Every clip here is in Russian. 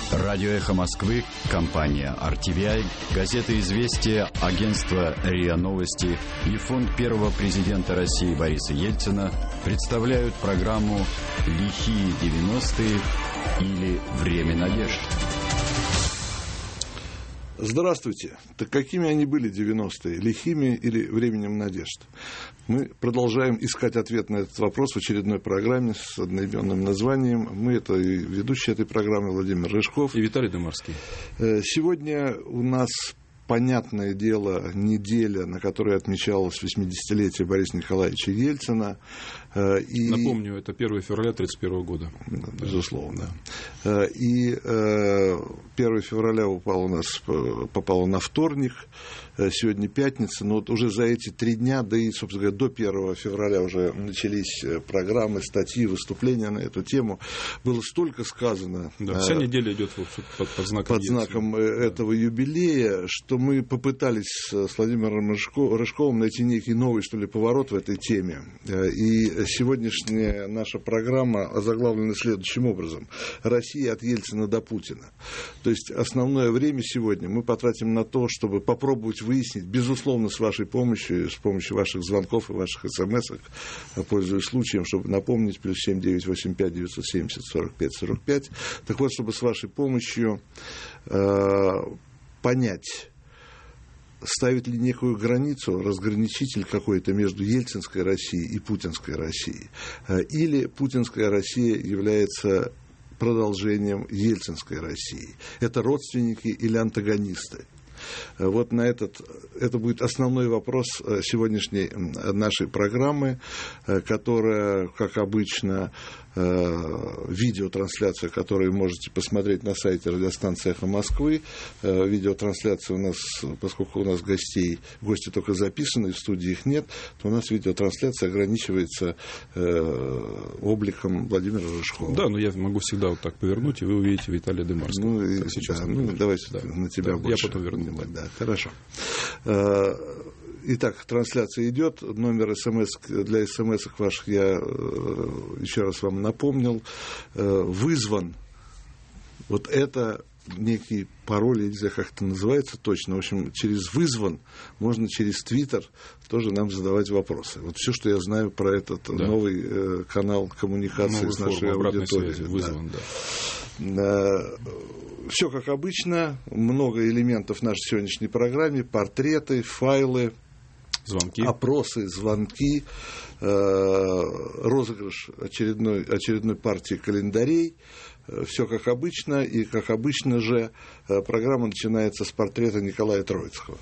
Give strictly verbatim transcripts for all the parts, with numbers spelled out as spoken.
Радио «Эхо Москвы», компания ар ти ви ай, газета «Известия», агентство РИА Новости и фонд первого президента России Бориса Ельцина представляют программу «Лихие девяностые» или «Время надежд». Здравствуйте. Так какими они были девяностые? Лихими или временем надежд? Мы продолжаем искать ответ на этот вопрос в очередной программе с одноименным названием. Мы это и ведущий этой программы Владимир Рыжков. И Виталий Дымарский. Сегодня у нас, понятное дело, неделя, на которой отмечалось восьмидесятилетие Бориса Николаевича Ельцина. И... Напомню, это первое февраля тридцать первого года. Да, безусловно. И первое февраля упало у нас, попало на вторник. Сегодня пятница, но вот уже за эти три дня, да и, собственно говоря, до первого февраля уже начались программы, статьи, выступления на эту тему. Было столько сказано. Да, вся неделя идет под, под знаком, под знаком этого юбилея, что мы попытались с Владимиром Рыжковым найти некий новый, что ли, поворот в этой теме. И сегодняшняя наша программа озаглавлена следующим образом. Россия от Ельцина до Путина. То есть основное время сегодня мы потратим на то, чтобы попробовать выяснить, безусловно, с вашей помощью, с помощью ваших звонков и ваших смс-ок, пользуясь случаем, чтобы напомнить, плюс семь девять восемь пять девятьсот семьдесят сорок пять сорок пять. Так вот, чтобы с вашей помощью э, понять, ставит ли некую границу, разграничитель какой-то между ельцинской Россией и путинской Россией, или путинская Россия является продолжением ельцинской России. Это родственники или антагонисты? Вот на этот, это будет основной вопрос сегодняшней нашей программы, которая, как обычно, видеотрансляция, которую можете посмотреть на сайте радиостанции «Эхо Москвы». Видеотрансляция у нас, поскольку у нас гостей, гости только записаны, в студии их нет, то у нас видеотрансляция ограничивается обликом Владимира Рыжкова. Да, но я могу всегда вот так повернуть, и вы увидите Виталия Дымарского. Ну, и, сейчас, да, ну давайте да, на тебя да, больше. Я потом верну. Да, хорошо. Итак, трансляция идет. Номер СМС для СМС ваших я еще раз вам напомнил. Вызван. Вот это некий пароль, я не знаю, как это называется точно. В общем, через вызван можно через Твиттер тоже нам задавать вопросы. Вот все, что я знаю про этот да. новый э, канал коммуникации Новую с нашей аудиторией. Связи, вызван, да. Да. Все как обычно. Много элементов в нашей сегодняшней программе. Портреты, файлы. Звонки. Опросы, звонки, э, розыгрыш очередной, очередной партии календарей. Все как обычно. И, как обычно же, программа начинается с портрета Николая Троицкого.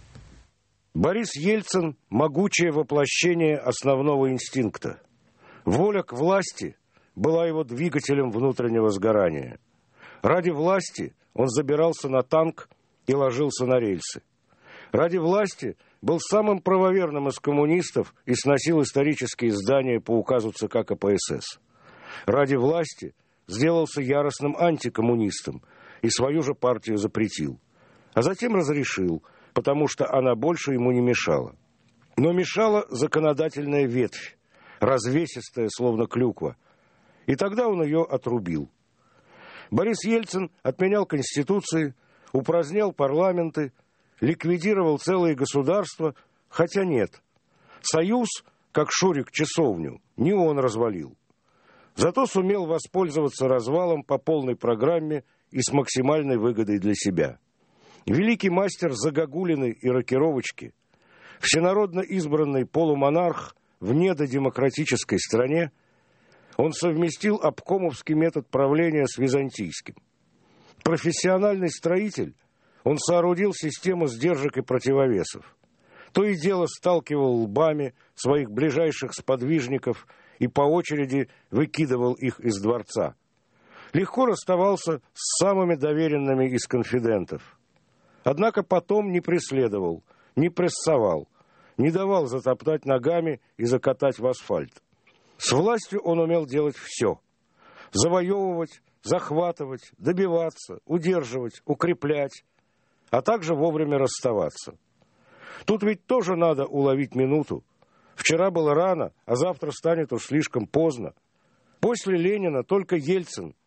Борис Ельцин – могучее воплощение основного инстинкта. Воля к власти была его двигателем внутреннего сгорания. Ради власти он забирался на танк и ложился на рельсы. Ради власти был самым правоверным из коммунистов и сносил исторические здания по указу ЦК ка пэ эс эс. Ради власти сделался яростным антикоммунистом и свою же партию запретил. А затем разрешил, потому что она больше ему не мешала. Но мешала законодательная ветвь, развесистая, словно клюква. И тогда он ее отрубил. Борис Ельцин отменял конституции, упразднял парламенты, ликвидировал целые государства, хотя нет. Союз, как Шурик часовню, не он развалил. Зато сумел воспользоваться развалом по полной программе и с максимальной выгодой для себя. Великий мастер загогулины и рокировочки, всенародно избранный полумонарх в недодемократической стране, он совместил обкомовский метод правления с византийским. Профессиональный строитель, он соорудил систему сдержек и противовесов. То и дело сталкивал лбами своих ближайших сподвижников и по очереди выкидывал их из дворца. Легко расставался с самыми доверенными из конфидентов. Однако потом не преследовал, не прессовал, не давал затоптать ногами и закатать в асфальт. С властью он умел делать все. Завоевывать, захватывать, добиваться, удерживать, укреплять, а также вовремя расставаться. Тут ведь тоже надо уловить минуту. Вчера было рано, а завтра станет уж слишком поздно. После Ленина только Ельцин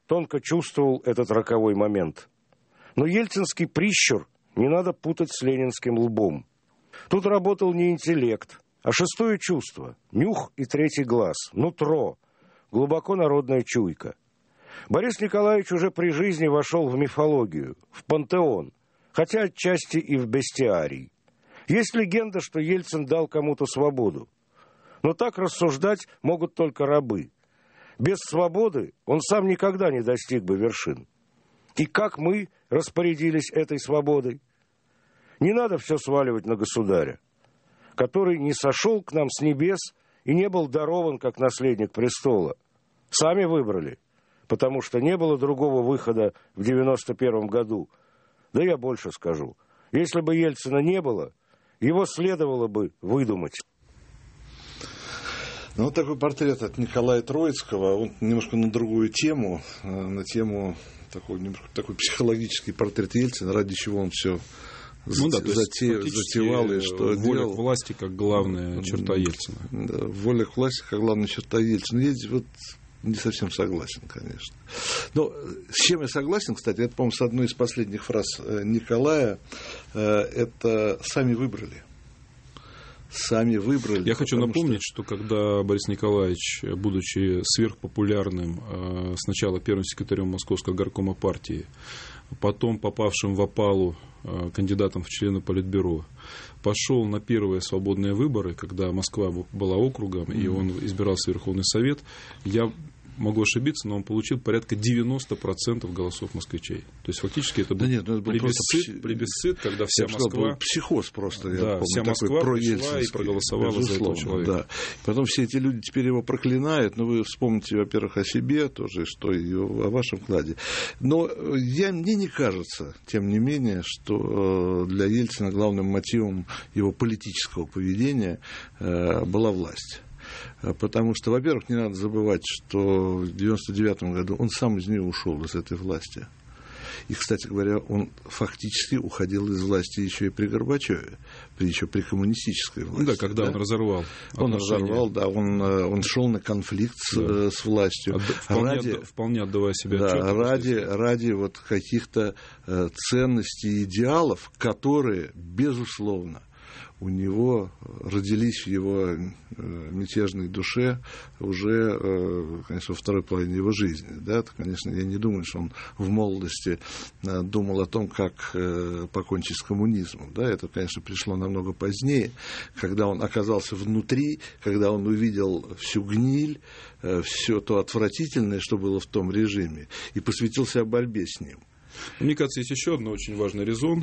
тонко чувствовал этот роковой момент. Но ельцинский прищур не надо путать с ленинским лбом. Тут работал не интеллект, а шестое чувство, нюх и третий глаз, нутро, глубоко народная чуйка. Борис Николаевич уже при жизни вошел в мифологию, в пантеон, хотя отчасти и в бестиарий. Есть легенда, что Ельцин дал кому-то свободу. Но так рассуждать могут только рабы. Без свободы он сам никогда не достиг бы вершин. И как мы распорядились этой свободой? Не надо все сваливать на государя, который не сошел к нам с небес и не был дарован как наследник престола. Сами выбрали, потому что не было другого выхода в девяносто первом году. Да я больше скажу. Если бы Ельцина не было, его следовало бы выдумать. Ну, вот такой портрет от Николая Троицкого, он немножко на другую тему, на тему такой, немножко, такой психологический портрет Ельцина, ради чего он все ну, да, зате, затевал и что воля делал. К власти как главная черта Ельцина. Да, воля к власти как главная черта Ельцина. Я вот не совсем согласен, конечно. Но с чем я согласен, кстати, это, по-моему, с одной из последних фраз Николая, это «сами выбрали». Сами выбрали. Я хочу напомнить, что... что когда Борис Николаевич, будучи сверхпопулярным, сначала первым секретарем Московского горкома партии, потом попавшим в опалу кандидатом в члены Политбюро, пошел на первые свободные выборы, когда Москва была округом, mm-hmm. и он избирался в Верховный Совет, я могу ошибиться, но он получил порядка девяносто процентов голосов москвичей. То есть, фактически, это был, да нет, это был плебисцит, плебисцит, когда вся я Москва... Сказал, психоз просто, я да, помню, вся Москва пришла и проголосовала за этого человека. Да. Потом все эти люди теперь его проклинают, но вы вспомните, во-первых, о себе тоже, что и о вашем вкладе. Но я, мне не кажется, тем не менее, что для Ельцина главным мотивом его политического поведения была власть. Потому что, во-первых, не надо забывать, что в девяносто девятом году он сам из нее ушел, из этой власти. И, кстати говоря, он фактически уходил из власти еще и при Горбачеве, еще при коммунистической власти. Да, когда да? он разорвал. Он разорвал, да, он, он шел на конфликт да. с, с властью. Отда- вполне, ради, отда- вполне отдавая себе да, отчет. Ради, ради вот каких-то э, ценностей и идеалов, которые, безусловно, у него родились в его мятежной душе уже, конечно, во второй половине его жизни. Да? Это, конечно, я не думаю, что он в молодости думал о том, как покончить с коммунизмом. Да? Это, конечно, пришло намного позднее, когда он оказался внутри, когда он увидел всю гниль, все то отвратительное, что было в том режиме, и посвятил себя борьбе с ним. Мне кажется, есть еще один очень важный резон,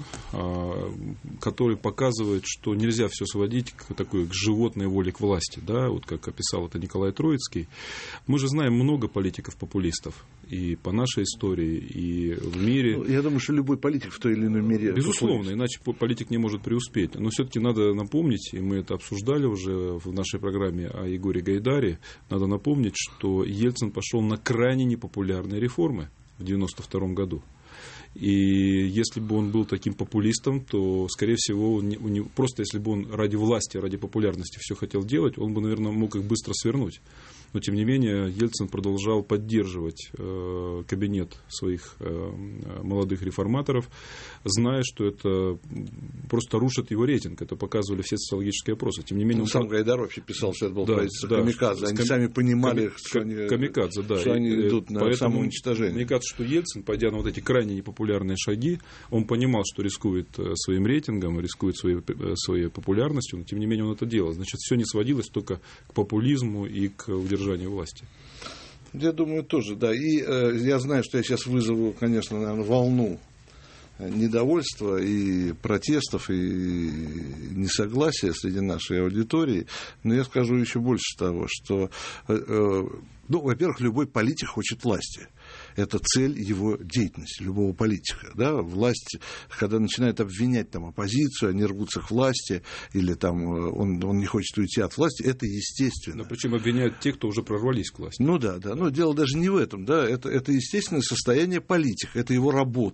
который показывает, что нельзя все сводить к такой к животной воле к власти, да, вот как описал это Николай Троицкий. Мы же знаем много политиков-популистов и по нашей истории, и в мире. Я думаю, что любой политик в той или иной мере. Безусловно, иначе политик не может преуспеть. Но все-таки надо напомнить, и мы это обсуждали уже в нашей программе о Егоре Гайдаре, надо напомнить, что Ельцин пошел на крайне непопулярные реформы в девяносто втором году. И если бы он был таким популистом, то, скорее всего, он не, у него, просто если бы он ради власти, ради популярности все хотел делать, он бы, наверное, мог их быстро свернуть. Но, тем не менее, Ельцин продолжал поддерживать э, кабинет своих э, молодых реформаторов, зная, что это просто рушит его рейтинг. Это показывали все социологические опросы. Тем не менее, ну, он сам Гайдар вообще писал, что это был да, правительство да, камикадзе. Они кам... сами понимали, ками... что, они... камикадзе, да. что они идут на Поэтому, самоуничтожение. Мне кажется, что Ельцин, пойдя на вот эти крайне непопулярные шаги, он понимал, что рискует своим рейтингом, рискует своей, своей популярностью, но, тем не менее, он это делал. Значит, все не сводилось только к популизму и к удержанию власти. Я думаю, тоже, да. И э, я знаю, что я сейчас вызову, конечно, наверное, волну недовольства и протестов, и несогласия среди нашей аудитории. Но я скажу еще больше того, что, э, э, ну, во-первых, любой политик хочет власти. Это цель его деятельности, любого политика. Да? Власть, когда начинает обвинять там, оппозицию, они рвутся к власти, или там, он, он не хочет уйти от власти, это естественно. Но причем обвиняют тех, кто уже прорвались к власти. Ну да, да. Но дело даже не в этом. Да? Это, это естественное состояние политика, это его работа.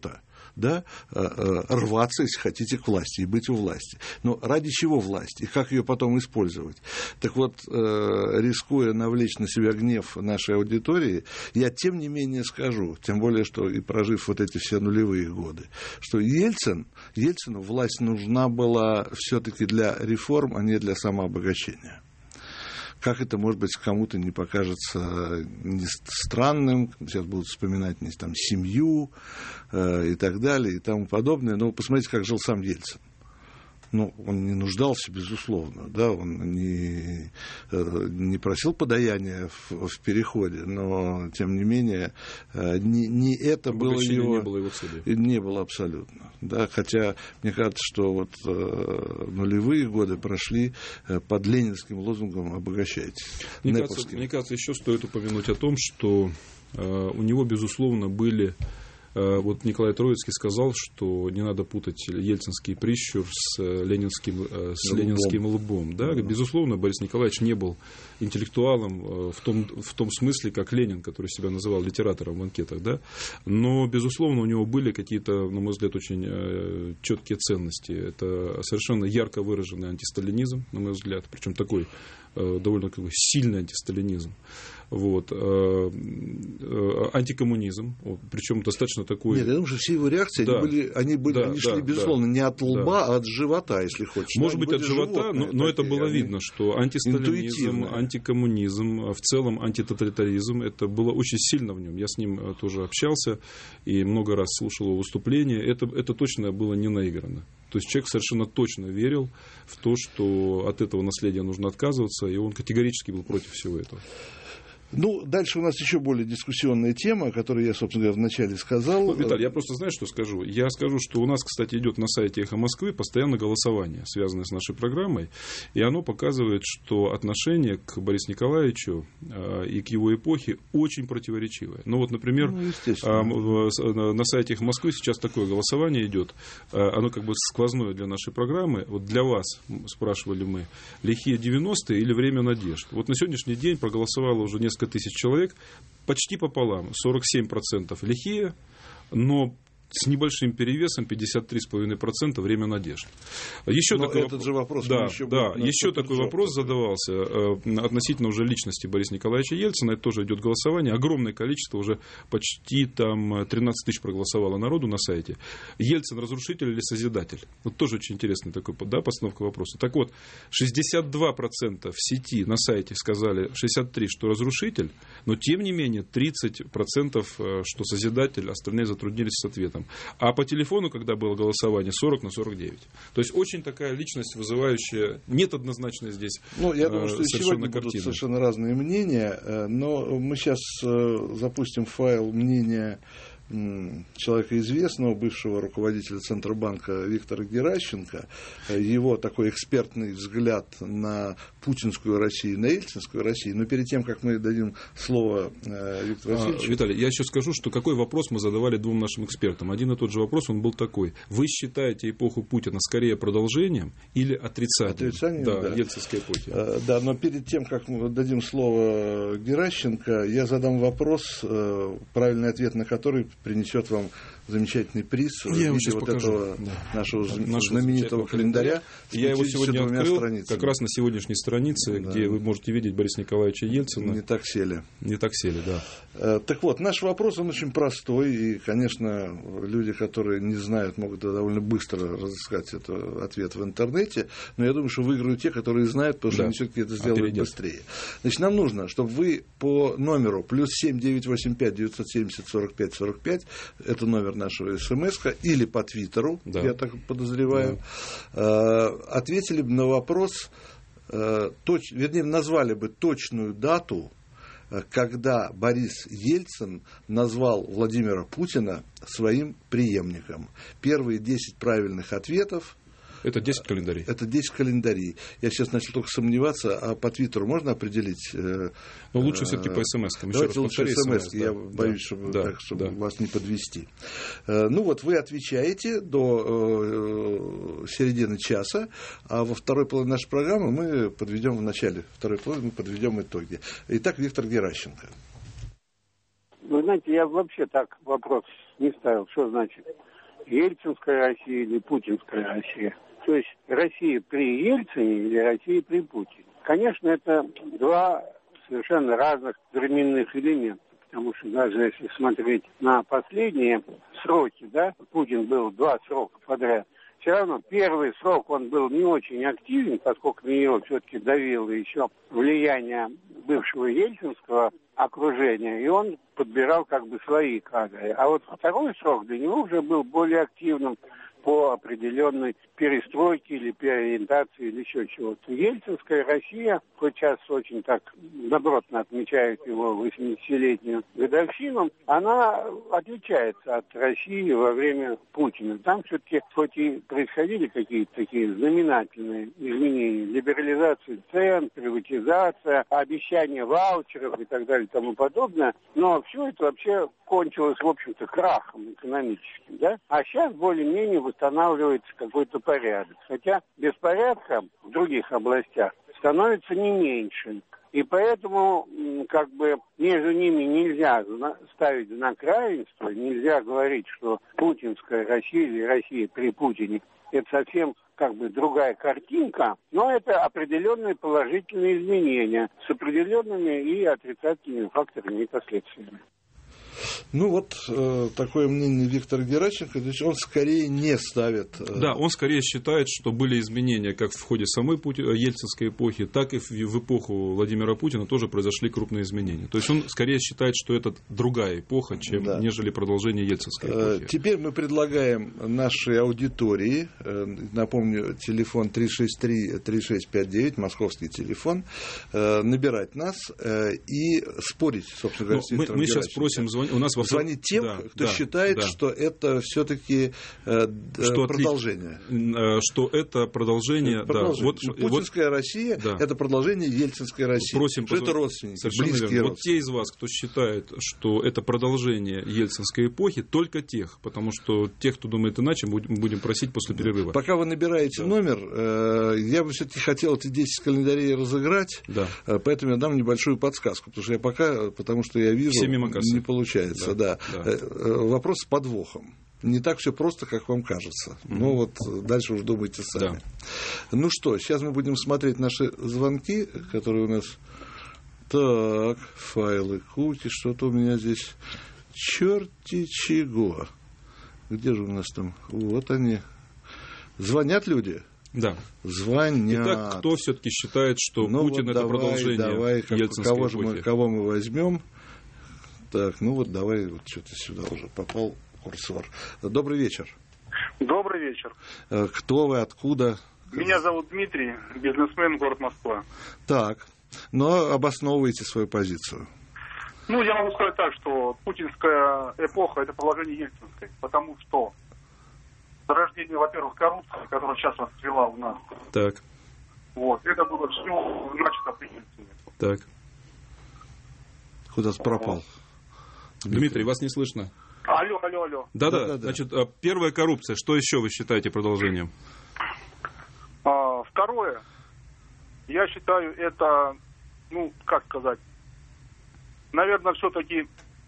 да, рваться, если хотите, к власти и быть у власти. Но ради чего власть и как ее потом использовать? Так вот, рискуя навлечь на себя гнев нашей аудитории, я тем не менее скажу, тем более, что и прожив вот эти все нулевые годы, что Ельцин, Ельцину власть нужна была все-таки для реформ, а не для самообогащения. Как это, может быть, кому-то не покажется не странным, сейчас будут вспоминать не, там, семью э, и так далее, и тому подобное, но посмотрите, как жил сам Ельцин. Ну, он не нуждался, безусловно, да, он не, не просил подаяния в, в переходе, но, тем не менее, не, не это было его... не было его цели. Не было абсолютно, да, хотя, мне кажется, что вот нулевые годы прошли под ленинским лозунгом «обогащайтесь». Мне кажется, мне кажется, еще стоит упомянуть о том, что у него, безусловно, были... Вот Николай Троицкий сказал, что не надо путать ельцинский прищур с ленинским, с ленинским лбом. Да? Безусловно, Борис Николаевич не был интеллектуалом в том, в том смысле, как Ленин, который себя называл литератором в анкетах. Да? Но, безусловно, у него были какие-то, на мой взгляд, очень четкие ценности. Это совершенно ярко выраженный антисталинизм, на мой взгляд, причем такой довольно как бы сильный антисталинизм. Вот. Антикоммунизм, причем достаточно такой... Нет, я думаю, что все его реакции, да. они, были, они, были, да, они шли, да, безусловно, да. не от лба, да. а от живота, если хочешь. Может они быть, от живота, но, но это было видно, что антисталинизм, антикоммунизм, в целом антитоталитаризм, это было очень сильно в нем. Я с ним тоже общался и много раз слушал его выступления. Это, это точно было не наиграно. То есть человек совершенно точно верил в то, что от этого наследия нужно отказываться, и он категорически был против всего этого. Ну, дальше у нас еще более дискуссионная тема, о которой я, собственно говоря, вначале сказал. Ну, Виталий, я просто знаю, что скажу. Я скажу, что у нас, кстати, идет на сайте «Эхо Москвы» постоянно голосование, связанное с нашей программой, и оно показывает, что отношение к Борису Николаевичу э, и к его эпохе очень противоречивое. Ну, вот, например, ну, э, на сайте «Эхо Москвы» сейчас такое голосование идет, э, оно как бы сквозное для нашей программы. Вот для вас, спрашивали мы, лихие девяностые или время надежд? Вот на сегодняшний день проголосовало уже несколько тысяч человек, почти пополам, сорок семь процентов лихие, но с небольшим перевесом пятьдесят три целых пять десятых процента время надежд. Еще Но такой этот вопрос, же вопрос да, еще, да, еще такой вопрос задавался э, относительно уже личности Бориса Николаевича Ельцина. Это тоже идет голосование. Огромное количество, уже почти там тринадцать тысяч проголосовало народу на сайте. Ельцин разрушитель или созидатель? Вот тоже очень интересный такой, да, постановка вопроса. Так вот, шестьдесят два процента в сети на сайте сказали, шестьдесят три процента, что разрушитель, но тем не менее тридцать процентов, что созидатель, остальные затруднились с ответом. А по телефону, когда было голосование, сорок на сорок девять. То есть очень такая личность, вызывающая, нет однозначно здесь. Ну, я думаю, что сегодня картины. Будут совершенно разные мнения, но мы сейчас запустим файл мнения человека известного, бывшего руководителя Центробанка Виктора Геращенко, его такой экспертный взгляд на путинскую Россию, на ельцинскую Россию. Но перед тем, как мы дадим слово Виктору Васильевичу... А, Виталий, я еще скажу, что какой вопрос мы задавали двум нашим экспертам. Один и тот же вопрос, он был такой. Вы считаете эпоху Путина скорее продолжением или отрицанием? Отрицанием, да, да. Ельцинской эпохи. Да, но перед тем, как мы дадим слово Геращенко, я задам вопрос, правильный ответ на который принесет вам замечательный приз в виде вот покажу. этого да. нашего, нашего знаменитого календаря. Я его сегодня открыл, страницами. как раз на сегодняшней странице, да. где вы можете видеть Бориса Николаевича Ельцина. Не так сели. Не так сели, да. Так вот, наш вопрос, он очень простой, и, конечно, люди, которые не знают, могут довольно быстро разыскать этот ответ в интернете, но я думаю, что выиграют те, которые знают, потому что да. они все-таки это сделают а быстрее. Значит, нам нужно, чтобы вы по номеру плюс семь девятьсот восемьдесят пять девятьсот семьдесят сорок пять сорок пять, это номер нашего СМС-ка, или по Твиттеру, да. я так подозреваю, да. ответили бы на вопрос, точ, вернее, назвали бы точную дату, когда Борис Ельцин назвал Владимира Путина своим преемником. Первые десять правильных ответов. Это десять календарей. Это десять календарей. Я сейчас начал только сомневаться, а по Твиттеру можно определить? Ну, лучше все-таки по смс-кам. Давайте лучше смс, я да, боюсь, чтобы, да, так, чтобы да. вас не подвести. Ну вот, вы отвечаете до середины часа, а во второй половине нашей программы мы подведем, в начале второй половины мы подведем итоги. Итак, Виктор Геращенко. Вы знаете, я вообще так вопрос не ставил. Что значит ельцинская Россия или путинская Россия. То есть Россия при Ельцине или Россия при Путине. Конечно, это два совершенно разных временных элемента. Потому что даже если смотреть на последние сроки, да, Путин был два срока подряд, все равно первый срок он был не очень активен, поскольку на него все-таки давило еще влияние бывшего ельцинского окружения, и он подбирал как бы свои кадры. А вот второй срок для него уже был более активным по определенной перестройке или переориентации или еще чего-то. Ельцинская Россия, хоть сейчас очень так добротно отмечает его восьмидесятилетнюю годовщину, она отличается от России во время Путина. Там все-таки, хоть и происходили какие-то такие знаменательные изменения, либерализация цен, приватизация, обещания ваучеров и так далее и тому подобное, но все это вообще кончилось, в общем-то, крахом экономическим, да? А сейчас более-менее восстанавливается какой-то порядок. Хотя беспорядка в других областях становится не меньше. И поэтому, как бы, между ними нельзя ставить знак равенства, нельзя говорить, что путинская Россия или Россия при Путине – это совсем как бы другая картинка, но это определенные положительные изменения с определенными и отрицательными факторами и последствиями. Ну вот э, такое мнение Виктора Геращенко, то есть он скорее не ставит... Э... Да, он скорее считает, что были изменения как в ходе самой Пути... ельцинской эпохи, так и в, в эпоху Владимира Путина тоже произошли крупные изменения. То есть он скорее считает, что это другая эпоха, чем, да. нежели продолжение ельцинской эпохи. Э, теперь мы предлагаем нашей аудитории, э, напомню, телефон три шесть три три шесть пять девять, московский телефон, э, набирать нас э, и спорить, собственно говоря, с Виктором Мы, мы сейчас Геращенко. просим звонить. У нас вопрос... Звонить тем, да, кто да, считает, да. что это все-таки э, что продолжение. Отли... Что это продолжение. продолжение. Да, вот, Путинская вот, Россия да. это продолжение ельцинской России. Просим что позв... это родственники, Совершенно близкие верно. родственники. Вот те из вас, кто считает, что это продолжение ельцинской эпохи, только тех, потому что тех, кто думает иначе, будем, будем просить после перерыва. Пока вы набираете да. номер, э, я бы все-таки хотел эти десять календарей разыграть, да. э, поэтому я дам небольшую подсказку, потому что я пока, потому что я вижу, не получается. Да. Да. Да. Вопрос с подвохом. Не так все просто, как вам кажется. Mm-hmm. Ну вот дальше уж думайте сами. Да. Ну что, сейчас мы будем смотреть наши звонки, которые у нас... Так, файлы, куки, что-то у меня здесь... Черти чего. Где же у нас там? Вот они. Звонят люди? Да. Звонят. Итак, кто все-таки считает, что ну Путин вот это давай, продолжение давай, ельцинской кого эпохи? Же мы, кого мы возьмем? Так, ну вот давай, вот что-то сюда уже попал курсор. Добрый вечер. Добрый вечер. Кто вы, откуда? Меня зовут Дмитрий, бизнесмен, город Москва. Так, но обосновываете свою позицию. Ну, я могу сказать так, что путинская эпоха – это продолжение ельцинской, потому что зарождение, во-первых, коррупции, которая сейчас расцвела у нас. Так. Вот, это было все начато при Ельцине. Так. Куда-то пропал. Дмитрий, Дмитрий, вас не слышно. Алло, алло, алло. Да-да, значит, первая коррупция. Что еще вы считаете продолжением? А, второе, я считаю, это, ну, как сказать, наверное, все-таки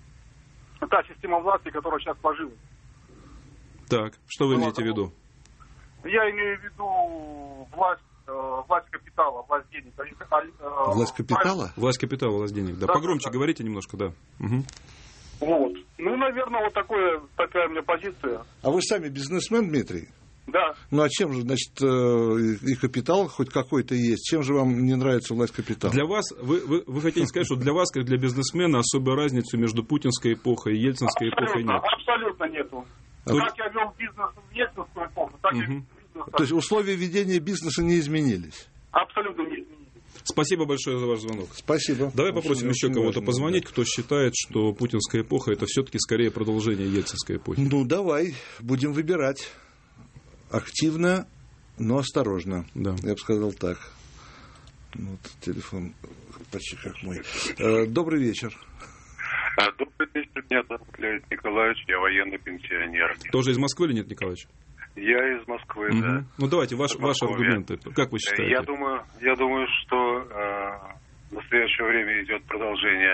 та система власти, которая сейчас сложилась. Так, что вы ну, имеете в виду? Я имею в виду власть, э, власть капитала, власть денег. Э, власть капитала? Власть капитала, власть денег, да. да Погромче да. говорите немножко, да. Угу. Вот. Ну, наверное, вот такое, такая у меня позиция. А вы сами бизнесмен, Дмитрий? Да. Ну, а чем же, значит, и капитал хоть какой-то есть? Чем же вам не нравится власть капитала? Для вас, вы, вы, вы хотите сказать, что для вас, как для бизнесмена, особой разницы между путинской эпохой и ельцинской эпохой нет? Абсолютно нету. То... Как я вел бизнес в ельцинскую эпоху, так и бизнес. То есть условия ведения бизнеса не изменились? Абсолютно не изменились. Спасибо большое за ваш звонок. Спасибо. Давай попросим очень, еще очень кого-то важно, позвонить, да. кто считает, что путинская эпоха это все-таки скорее продолжение ельцинской эпохи. Ну, давай, будем выбирать. Активно, но осторожно. Да. Я бы сказал так. Вот телефон почти как мой. Э, добрый вечер. Добрый вечер, меня зовут Леонид Николаевич, я военный пенсионер. Тоже из Москвы, Леонид Николаевич? Я из Москвы, угу. да. Ну давайте, ваш, ваши аргументы. Как вы считаете? Я думаю, я думаю, что э, в настоящее время идет продолжение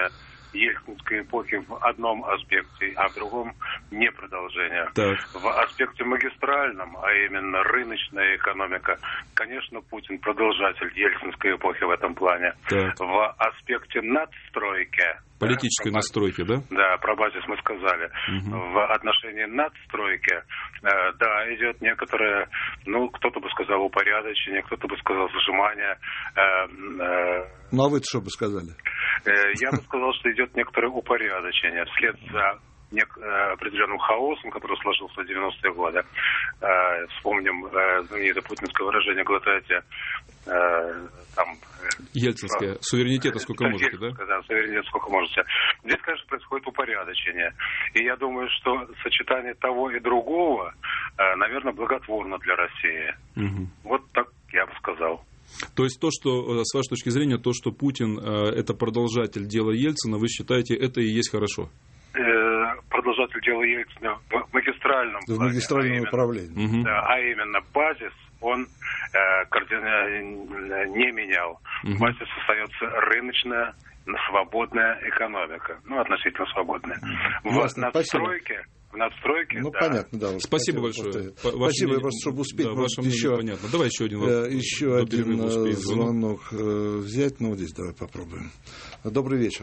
ельцинской эпохи в одном аспекте, а в другом не продолжение. Так. В аспекте магистральном, а именно рыночная экономика, конечно, Путин продолжатель ельцинской эпохи в этом плане. Так. В аспекте надстройки, политической да, настройки, да? Да, про базис мы сказали. Угу. В отношении надстройки, э, да, идет некоторое, ну, кто-то бы сказал упорядочение, кто-то бы сказал зажимание. Э, э, ну, а вы-то что бы сказали? Э, я бы сказал, что идет некоторое упорядочение вслед за нек- определенным хаосом, который сложился в девяностые годы. Э, вспомним э, знаменитое путинское выражение «глотайте». Э, там, Ельцинское. Э, суверенитета сколько да, можете, да? Да, суверенитет сколько можете. Здесь, конечно, происходит упорядочение. И я думаю, что сочетание того и другого, э, наверное, благотворно для России. Угу. Вот так я бы сказал. То есть то, что, с вашей точки зрения, то, что Путин э, это продолжатель дела Ельцина, вы считаете, это и есть хорошо? Э, продолжатель дела Ельцина в магистральном в магистральном управлении. Угу. Да, а именно базис он э, кардинально не менял. Угу. Базис остается рыночная, свободная экономика. Ну, относительно свободная. Угу. В Ясно, надстройке... В надстройке, ну, да. понятно, да. Спасибо большое. По, спасибо, мнение, просто, чтобы успеть. Да, ваше мнение еще, понятно. Давай еще один вопрос. Еще один звонок взять. Ну, вот здесь давай попробуем. Добрый вечер.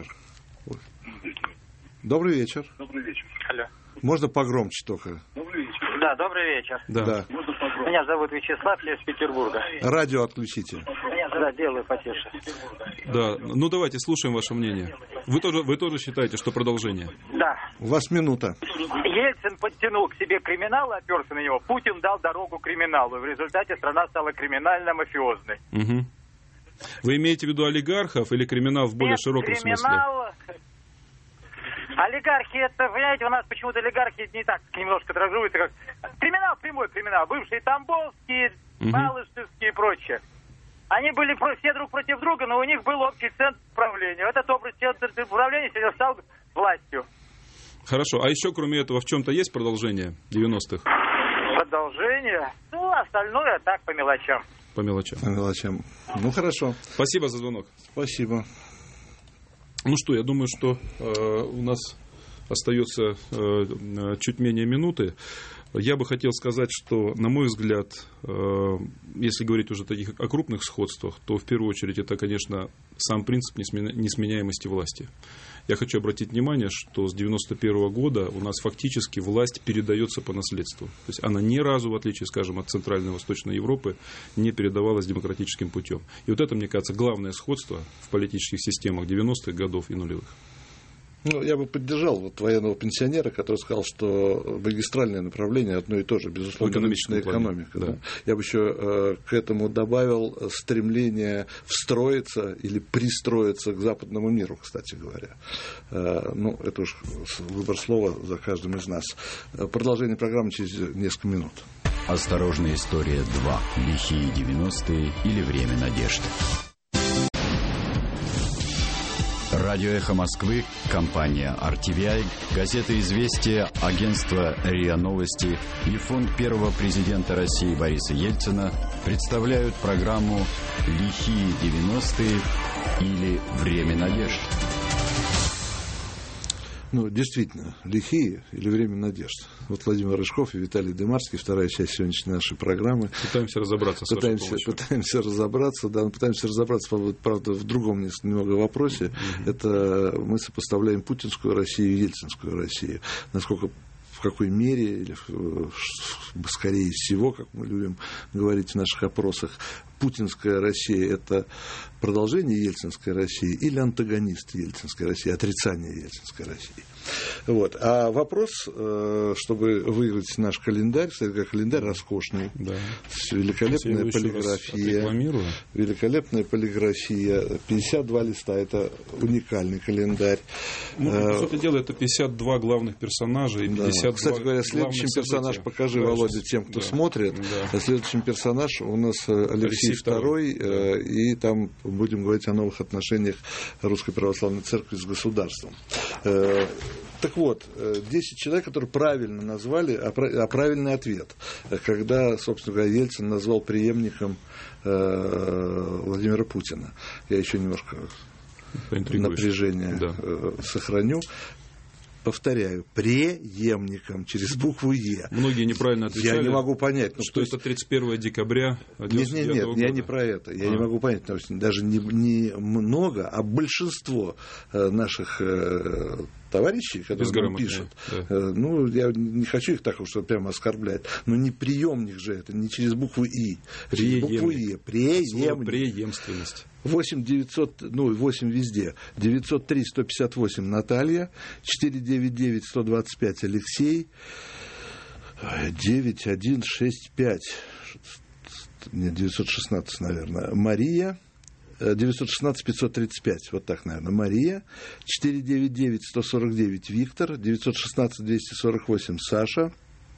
Добрый вечер. Добрый вечер. Алло. Можно погромче только? Добрый вечер. Да, добрый вечер. Да. да. Меня зовут Вячеслав, я из Петербурга. Радио отключите. Да, делаю потише. Да, ну давайте слушаем ваше мнение. Вы тоже, вы тоже считаете, что продолжение? Да. У вас минута. Ельцин подтянул к себе криминал, оперся на него. Путин дал дорогу криминалу. В результате страна стала криминально-мафиозной. Угу. Вы имеете в виду олигархов или криминал в более Нет, широком криминал... смысле? Олигархи, это, понимаете, у нас почему-то олигархи не так немножко дрожжуются, как... Криминал, прямой криминал. Бывшие Тамбовские, угу. Малышевские и прочее. Они были все друг против друга, но у них был общий центр управления. Этот общий центр управления сегодня стал властью. Хорошо. А еще, кроме этого, в чем-то есть продолжение девяностых? Продолжение? Ну, остальное так, по мелочам. По мелочам. По мелочам. Ну, хорошо. Спасибо за звонок. Спасибо. Ну что, я думаю, что э, у нас остается э, чуть менее минуты. Я бы хотел сказать, что, на мой взгляд, э, если говорить уже таких, о крупных сходствах, то в первую очередь это, конечно, сам принцип несменяемости власти. Я хочу обратить внимание, что с девяносто первого года у нас фактически власть передается по наследству. То есть она ни разу, в отличие, скажем, от Центральной и Восточной Европы, не передавалась демократическим путем. И вот это, мне кажется, главное сходство в политических системах девяностых годов и нулевых. Ну, я бы поддержал вот военного пенсионера, который сказал, что магистральное направление одно и то же, безусловно, рыночная экономика. Да. Да. Я бы еще э, к этому добавил стремление встроиться или пристроиться к западному миру, кстати говоря. Э, ну, это уж выбор слова за каждым из нас. Продолжение программы через несколько минут. Осторожная история два. Лихие девяностые или время надежды. Радио «Эхо Москвы», компания ар ти ви ай, газета «Известия», агентство РИА Новости и фонд первого президента России Бориса Ельцина представляют программу «Лихие девяностые» или «Время надежд». Ну, действительно, лихие или время надежд. Вот Владимир Рыжков и Виталий Дымарский, вторая часть сегодняшней нашей программы. Пытаемся разобраться с пытаемся, вашей пытаемся разобраться, да, пытаемся разобраться, правда, в другом немного вопросе. Mm-hmm. Это мы сопоставляем путинскую Россию и ельцинскую Россию. Насколько, в какой мере, или скорее всего, как мы любим говорить в наших опросах, путинская Россия – это продолжение ельцинской России или антагонист ельцинской России, отрицание ельцинской России. Вот. А вопрос, чтобы выиграть наш календарь, кстати, календарь роскошный, да. Великолепная полиграфия, великолепная полиграфия, пятьдесят два листа, это уникальный календарь. Ну, по сути дела, это пятьдесят два главных персонажа и пятьдесят два. Да. Кстати говоря, следующий персонаж, покажи, да, Володя, тем, кто да. смотрит. Да. Следующий персонаж у нас Алексей, Алексей второй, да. И там будем говорить о новых отношениях Русской Православной Церкви с государством. Так вот, десять человек, которые правильно назвали, а правильный ответ, когда, собственно говоря, Ельцин назвал преемником Владимира Путина. Я еще немножко напряжение да. сохраню. Повторяю, преемником через букву «Е». Многие неправильно отвечали. Я не могу понять. Ну, что это тридцать первого декабря девяносто девятого Нет, нет, нет, года. я не про это. Я а. не могу понять, потому что даже не, не много, а большинство наших товарищей, которые нам пишут, да. ну, я не хочу их так уж прямо оскорблять, но не приемник же это, не через букву «И». Через букву «Е». Преемник. Преемственность. восемь девятьсот, ну, восемь везде. девятьсот три сто пятьдесят восемь Наталья, четыре девять девять сто двадцать пять Алексей, девять один шесть пять, нет, девятьсот шестнадцать, наверное, Мария, девятьсот шестнадцать пятьсот тридцать пять, вот так, наверное, Мария, четыре девять девять сто сорок девять Виктор, девятьсот шестнадцать двести сорок восемь Саша,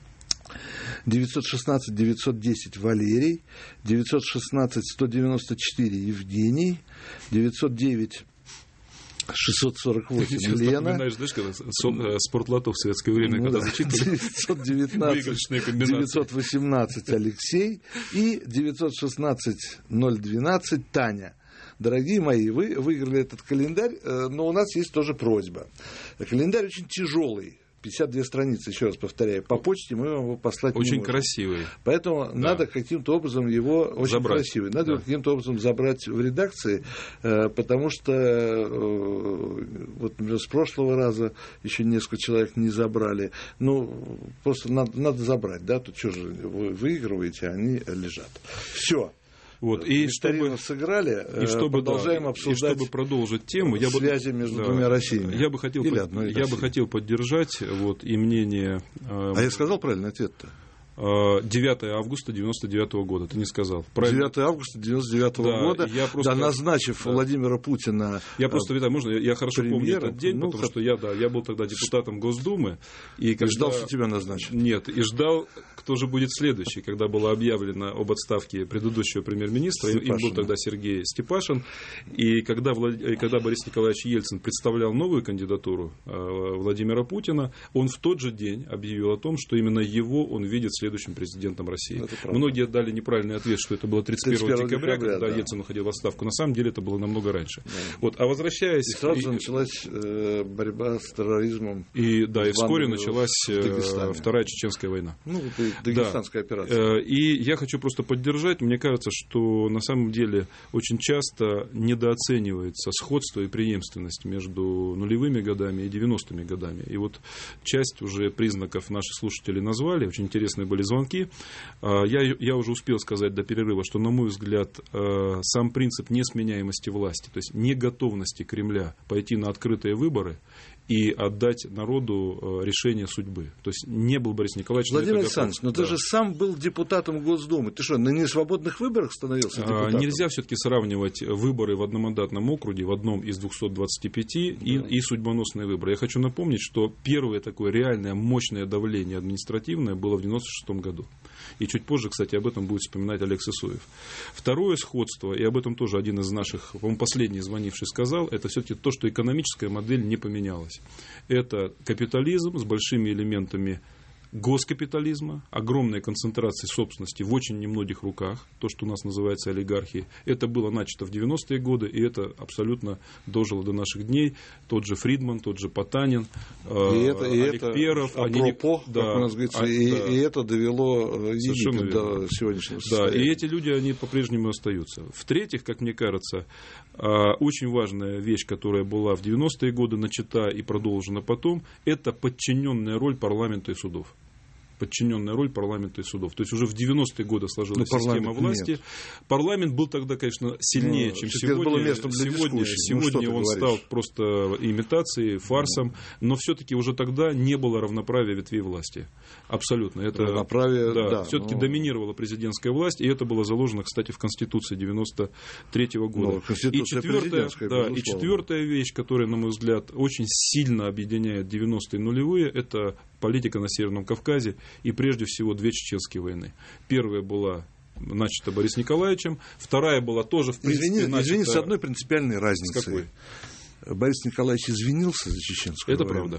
девятьсот шестнадцать девятьсот десять Валерий, девятьсот шестнадцать сто девяносто четыре Евгений, девятьсот девять шестьсот сорок восемь Лена. Знаешь, знаешь, когда спортлото в советское время, ну, когда да. зачитывали девятьсот девятнадцать девятьсот восемнадцать Алексей и девятьсот шестнадцать ноль двенадцать Таня. Дорогие мои, вы выиграли этот календарь, но у нас есть тоже просьба. Календарь очень тяжелый. пятьдесят две страницы, еще раз повторяю. По почте мы вам его послать очень не можем. Красивый. Поэтому да. надо каким-то образом его... Очень забрать. красивый. Надо да. его каким-то образом забрать в редакции, потому что вот с прошлого раза еще несколько человек не забрали. Ну, просто надо, надо забрать, да? Тут что же вы выигрываете, а они лежат. Все. Вот, и чтобы, сыграли, и чтобы, продолжаем да, обсуждать и чтобы продолжить тему, я связи бы, между да, двумя Россиями. Я бы хотел, Или под, одной я бы хотел поддержать вот, и мнение... Э, а я сказал правильный ответ-то? девятого августа девяносто девятого года, ты не сказал. Правильно? девятого августа девяносто девятого да, года, я просто, да, назначив да. Владимира Путина. Я просто, Виталий, можно, я, я хорошо премьером, помню этот день, ну, потому что я, да, я был тогда депутатом Госдумы. И, когда... и ждал, что тебя назначат. Нет, и ждал, кто же будет следующий, когда было объявлено об отставке предыдущего премьер-министра. Им был тогда Сергей Степашин. И когда, Влад... когда Борис Николаевич Ельцин представлял новую кандидатуру Владимира Путина, он в тот же день объявил о том, что именно его он видит следующим президентом России. Многие дали неправильный ответ, что это было тридцать первого декабря, когда да. Ельцин уходил в отставку. На самом деле это было намного раньше. Да. Вот, а возвращаясь... И сразу и... началась э, борьба с терроризмом. И, да, и вскоре началась э, Вторая Чеченская война. Ну, дагестанская да. операция. Э, и я хочу просто поддержать. Мне кажется, что на самом деле очень часто недооценивается сходство и преемственность между нулевыми годами и девяностыми годами. И вот часть уже признаков наши слушатели назвали. Очень интересные были звонки. Я, я уже успел сказать до перерыва, что, на мой взгляд, сам принцип несменяемости власти, то есть неготовности Кремля пойти на открытые выборы и отдать народу решение судьбы. То есть не был Борис Николаевич... Владимир Александрович, но да. ты же сам был депутатом Госдумы. Ты что, на несвободных выборах становился депутатом? Нельзя все-таки сравнивать выборы в одномандатном округе, в одном из двухсот двадцати пяти, да. и, и судьбоносные выборы. Я хочу напомнить, что первое такое реальное мощное давление административное было в девяносто шестом году. И чуть позже, кстати, об этом будет вспоминать Олег Сысоев. Второе сходство, и об этом тоже один из наших, по-моему, последний звонивший сказал, это все-таки то, что экономическая модель не поменялась. Это капитализм с большими элементами госкапитализма, огромная концентрация собственности в очень немногих руках, то, что у нас называется олигархией. Это было начато в девяностые годы, и это абсолютно дожило до наших дней. Тот же Фридман, тот же Потанин, и это, и Олег это, Перов. Апропо, они, да, как у нас говорится, а, и, да. и это довело Египет до сегодняшнего состояния. Да, и эти люди, они по-прежнему остаются. В-третьих, как мне кажется, очень важная вещь, которая была в девяностые годы начата и продолжена потом, это подчиненная роль парламента и судов. Подчиненная роль парламента и судов. То есть уже в девяностые годы сложилась ну, система власти. Нет. Парламент был тогда, конечно, сильнее, ну, чем сегодня. Сегодня, сегодня ну, он стал просто имитацией, фарсом, но все-таки уже тогда не было равноправия ветвей власти. Абсолютно. Это, равноправие, да. да все-таки но... доминировала президентская власть, и это было заложено, кстати, в Конституции девяносто третьего года. Ну, и, четвертая, да, и четвертая вещь, которая, на мой взгляд, очень сильно объединяет девяностые и нулевые, это политика на Северном Кавказе и, прежде всего, две чеченские войны. Первая была начата Борисом Николаевичем, вторая была тоже, в принципе, Извини, начата... Извини, с одной принципиальной разницей. С какой? Борис Николаевич извинился за чеченскую Это войну. правда.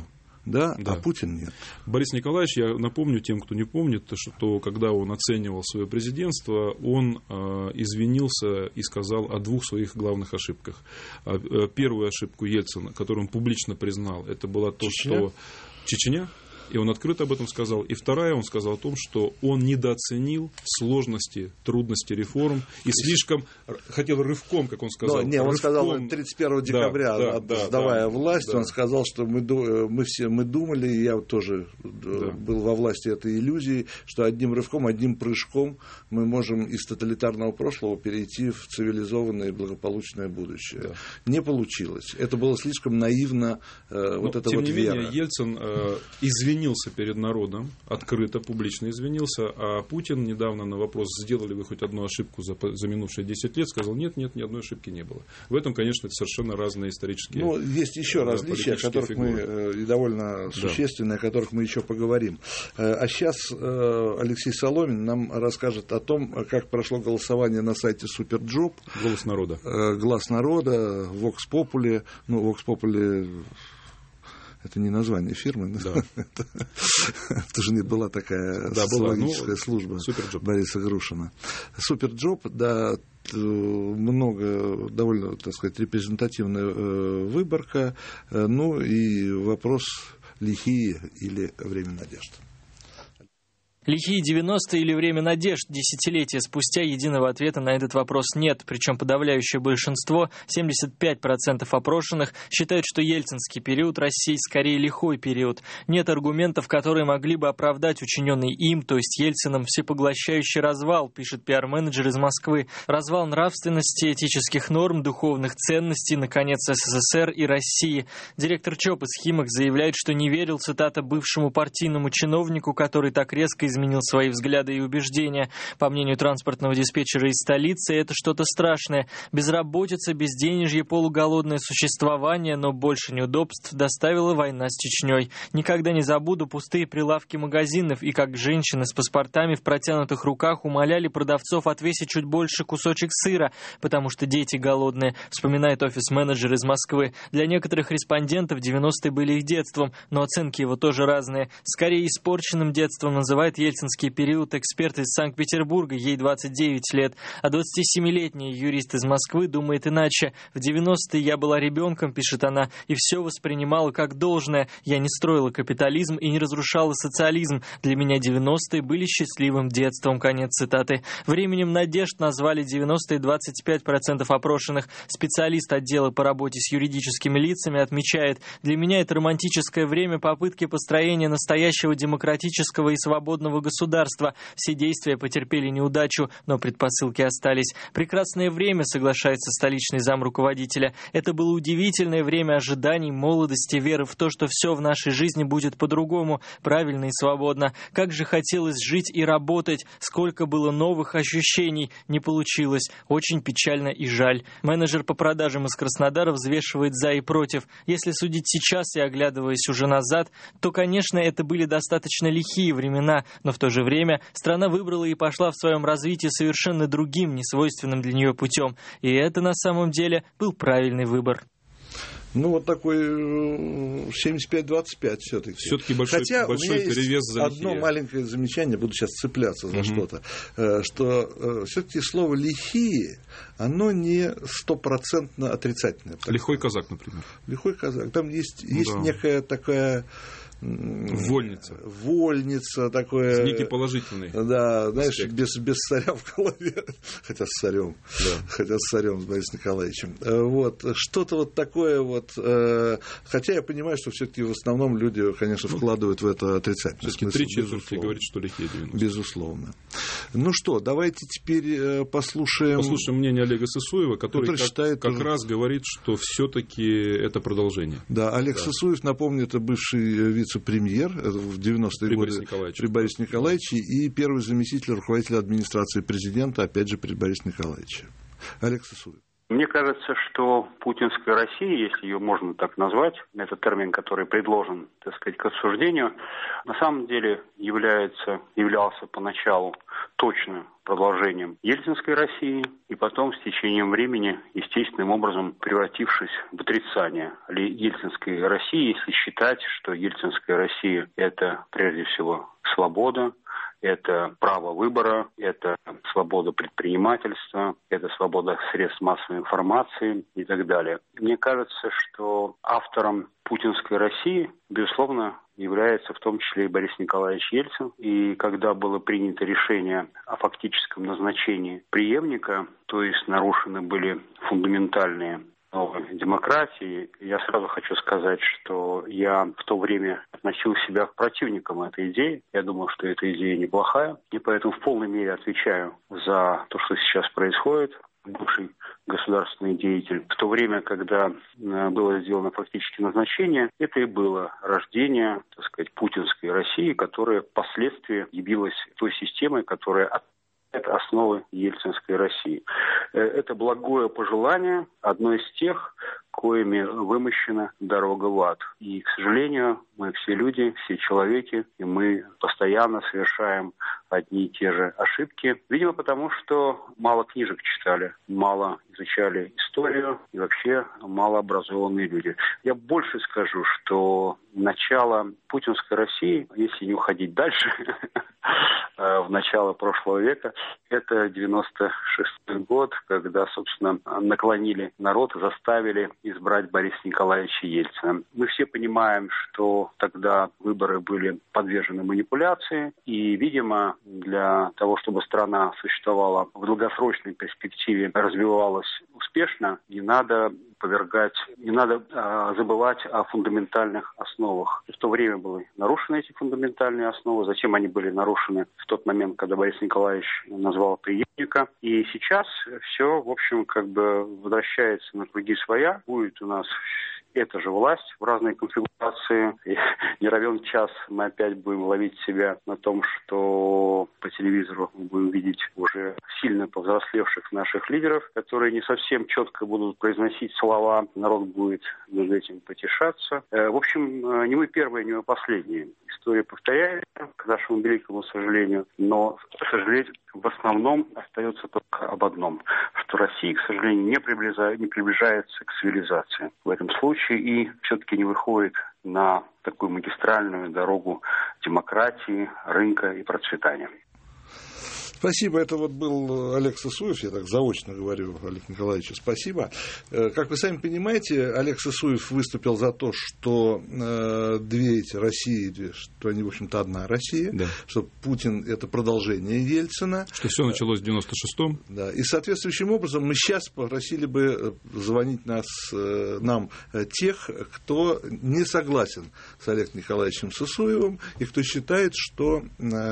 да, да. а Путин нет. Борис Николаевич, я напомню тем, кто не помнит, что когда он оценивал свое президентство, он э, извинился и сказал о двух своих главных ошибках. Первую ошибку Ельцина, которую он публично признал, это было то, Чечня? что Чечня. И он открыто об этом сказал. И вторая, он сказал о том, что он недооценил сложности, трудности реформ и слишком хотел рывком, как он сказал. Но, не, он рывком... сказал тридцать первого декабря, да, да, сдавая да, власть, да. он сказал, что мы, мы все мы думали, и я тоже да. был во власти этой иллюзии, что одним рывком, одним прыжком мы можем из тоталитарного прошлого перейти в цивилизованное и благополучное будущее. Да. Не получилось. Это было слишком наивно, Но, вот эта тем вот не вера. менее, Ельцин э, извинился перед народом, открыто, публично извинился, а Путин недавно на вопрос, сделали вы хоть одну ошибку за, за минувшие десять лет, сказал, нет, нет, ни одной ошибки не было. В этом, конечно, это совершенно разные исторические Ну, есть еще да, различия, о которых фигуры. мы, и довольно существенные, да. о которых мы еще поговорим. А сейчас Алексей Соломин нам расскажет о том, как прошло голосование на сайте Суперджоп. Голос народа. Глаз народа, Vox Populi, ну, Vox Populi... Это не название фирмы. Да. Это же была такая да, социологическая ну, служба Суперджоп. Бориса Грушина. Суперджоп, да, много, довольно, так сказать, репрезентативная выборка. Ну и вопрос, лихие или время надежд. Лихие девяностые или время надежд? Десятилетия спустя единого ответа на этот вопрос нет. Причем подавляющее большинство, семьдесят пять процентов опрошенных, считают, что ельцинский период России скорее лихой период. Нет аргументов, которые могли бы оправдать учиненный им, то есть Ельцином, всепоглощающий развал, пишет пиар-менеджер из Москвы. Развал нравственности, этических норм, духовных ценностей, наконец, СССР и России. Директор ЧОП из Химок заявляет, что не верил, цитата, бывшему партийному чиновнику, который так резко изменил изменил свои взгляды и убеждения. По мнению транспортного диспетчера из столицы, это что-то страшное. Безработица, безденежье, полуголодное существование, но больше неудобств доставила война с Чечней. Никогда не забуду пустые прилавки магазинов и как женщины с паспортами в протянутых руках умоляли продавцов отвесить чуть больше кусочек сыра, потому что дети голодные, вспоминает офис-менеджер из Москвы. Для некоторых респондентов девяностые были их детством, но оценки его тоже разные. Скорее испорченным детством называет ельцинский период эксперт из Санкт-Петербурга, ей двадцать девять лет, а двадцатисемилетний юрист из Москвы думает иначе. В девяностые я была ребенком, пишет она, и все воспринимала как должное. Я не строила капитализм и не разрушала социализм. Для меня девяностые были счастливым детством. Конец цитаты. Временем надежд назвали девяностые двадцать пять процентов опрошенных. Специалист отдела по работе с юридическими лицами отмечает, для меня это романтическое время попытки построения настоящего демократического и свободного государства. Все действия потерпели неудачу, но предпосылки остались. Прекрасное время, соглашается столичный зам руководителя. Это было удивительное время ожиданий, молодости, веры в то, что все в нашей жизни будет по-другому, правильно и свободно. Как же хотелось жить и работать, сколько было новых ощущений. Не получилось. Очень печально и жаль. Менеджер по продажам из Краснодара взвешивает за и против. Если судить сейчас и оглядываясь уже назад, то, конечно, это были достаточно лихие времена, но в то же время страна выбрала и пошла в своем развитии совершенно другим, несвойственным для нее путем. И это на самом деле был правильный выбор. Ну, вот такой семьдесят пять двадцать пять все-таки. Все-таки большой, Хотя большой у меня перевес есть за одно лихие. маленькое замечание, буду сейчас цепляться за mm-hmm. что-то, что все-таки слово «лихие», оно не стопроцентно отрицательное. Лихой казак, например. Лихой казак. Там есть, ну, есть да. некая такая... Вольница. Вольница такое. Некий положительный. Да, знаешь, аспект. без, без царя в голове. Хотя с царем. Да. Хотя с царем, с Борисом Николаевичем. Вот. Что-то вот такое вот. Хотя я понимаю, что все-таки в основном люди, конечно, вкладывают в это отрицательный смысл. Три четверти говорят, что лихие девяностые. Безусловно. Ну что, давайте теперь послушаем. Послушаем мнение Олега Сысоева, который, который как, считает, как тоже... раз говорит, что все-таки это продолжение. Да, Олег да. Сысоев, напомню, это бывший вице-премьер в девяностые при годы Борисе Николаевиче. при Борисе Николаевиче и первый заместитель руководителя администрации президента, опять же, при Борисе Николаевиче. Олег Сысоев. Мне кажется, что путинская Россия, если ее можно так назвать, это термин, который предложен, так сказать, к обсуждению, на самом деле является, являлся поначалу точно продолжением ельцинской России и потом с течением времени естественным образом превратившись в отрицание ельцинской России, если считать, что ельцинская Россия – это прежде всего свобода, это право выбора, это свобода предпринимательства, это свобода средств массовой информации и так далее. Мне кажется, что автором путинской России, безусловно, является в том числе и Борис Николаевич Ельцин. И когда было принято решение о фактическом назначении преемника, то есть нарушены были фундаментальные новой демократии, я сразу хочу сказать, что я в то время относил себя к противникам этой идеи. Я думал, что эта идея неплохая, и поэтому в полной мере отвечаю за то, что сейчас происходит. Бывший государственный деятель. В то время, когда было сделано фактически назначение, это и было рождение, так сказать, путинской России, которая впоследствии явилась той системой, которая это основы ельцинской России. Это благое пожелание, одно из тех, коими вымощена дорога в ад. И, к сожалению, мы все люди, все человеки, и мы постоянно совершаем одни и те же ошибки. Видимо, потому что мало книжек читали, мало изучали историю и вообще малообразованные люди. Я больше скажу, что начало путинской России, если не уходить дальше, в начало прошлого века, это девяносто шестой год, когда, собственно, наклонили народ и заставили избрать Бориса Николаевича Ельцина. Мы все понимаем, что тогда выборы были подвержены манипуляции, и, видимо, для того, чтобы страна существовала в долгосрочной перспективе, развивалась успешно, не надо повергать, не надо а, забывать о фундаментальных основах. И в то время были нарушены эти фундаментальные основы, затем они были нарушены в тот момент, когда Борис Николаевич назвал преемника. И сейчас все, в общем, как бы возвращается на круги своя. Будет у нас эта же власть в разной конфигурации. И не равен час мы опять будем ловить себя на том, что по телевизору мы будем видеть уже сильно повзрослевших наших лидеров, которые не совсем четко будут произносить слова. Народ будет над этим потешаться. В общем, не мы первые, не мы последние. История повторяется, к нашему великому сожалению, но сожалеть в основном остается только об одном, что Россия, к сожалению, не, приближа... не приближается к цивилизации в этом случае и все-таки не выходит на такую магистральную дорогу демократии, рынка и процветания. Спасибо. Это вот был Олег Сысуев, я так заочно говорю, Олег Николаевич, спасибо. Как вы сами понимаете, Олег Сысуев выступил за то, что две эти России, что они, в общем-то, одна Россия, да. Что Путин – это продолжение Ельцина. Что все началось в девяносто шестом. Да. И соответствующим образом мы сейчас попросили бы звонить нас, нам тех, кто не согласен с Олегом Николаевичем Сысуевым и кто считает, что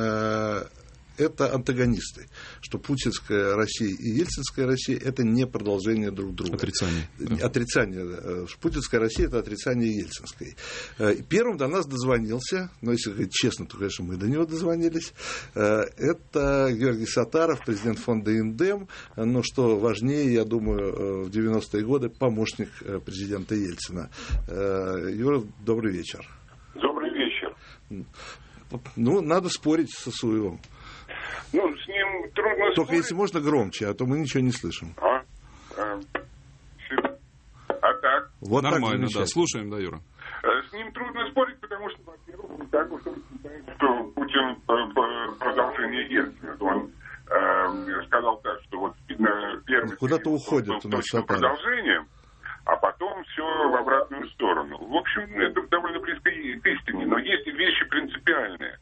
это антагонисты, что путинская Россия и ельцинская Россия – это не продолжение друг друга. Отрицание. Да. Отрицание. Путинская Россия – это отрицание ельцинской. Первым до нас дозвонился, но если говорить честно, то, конечно, мы до него дозвонились. Это Георгий Саттаров, президент фонда «Индем», но, что важнее, я думаю, в девяностые годы помощник президента Ельцина. Юра, добрый вечер. Добрый вечер. Ну, надо спорить с Сысуевым. Ну, с ним трудно Только спорить. если можно громче, а то мы ничего не слышим. А, а, а так? Вот нормально, так, да. Слушаем, да, Юра. С ним трудно спорить, потому что, во-первых, не так уж считает, что Путин продолжение Ельцина. Он э, сказал так, что вот первый куда-то уходит был точным продолжением, а потом все в обратную сторону. В общем, это довольно близко к истине, но есть вещи принципиальные.